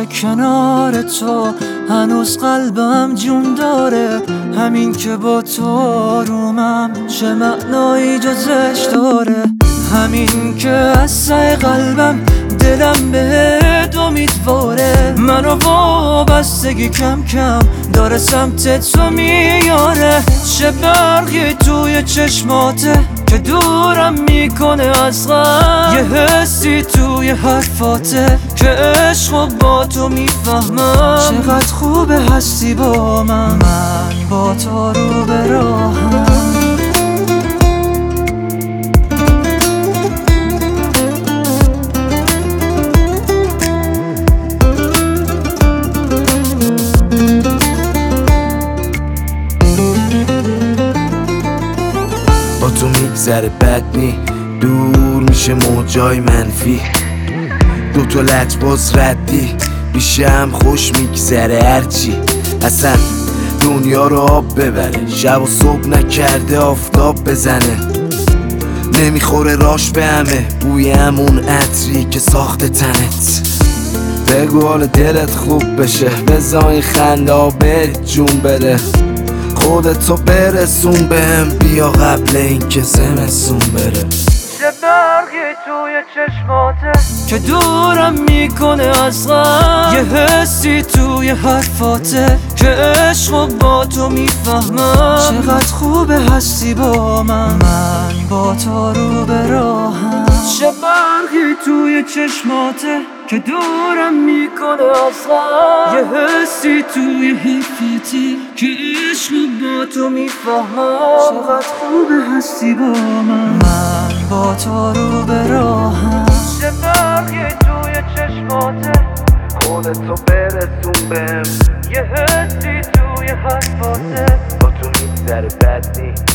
کنار تو هنوز قلبم جون داره. همین که با تو آرومم چه معنایی جزش داره. همین که از ته قلبم دلم بهت امیدواره. منو وابستگی کم کم داره سمت تو میاره. چه برقی توی چشماته که دورم میکنه از غم. یه حسی توی حرفاته که عشقو با تو میفهمم. چقدر خوبه هستی با من با تو رو به راهم. با تو میگذره بد نی، دور میشه موجای منفی. دوتا لجباز ردی بیشه هم خوش میگذره هرچی. اصلا دنیا رو آب ببره، شب و صبح نکرده آفتاب بزنه. نمیخوره راش به همه بوی همون عطری که ساخته تنت. بگو حال دلت خوب بشه، بزای خنده بهت جون بده. خودتو برسون بهم بیا قبل اینکه زمستون بره. چه برقی توی چشماته که دورم میکنه از غم. یه حسی توی حرفاته که عشقو با تو میفهمم. چقدر خوبه هستی با من با تو رو به راهم. چه برقی توی چشماته که دورم میکنه از غم. یه حسی توی حرفاته که عشقو با تو میفهمم. چقدر خوبه هستی با من با تو رو به راهم. چه برقی توی چشماته خودتو برسون بهم یه حسی توی حرفاته با تو میگذره بد نی.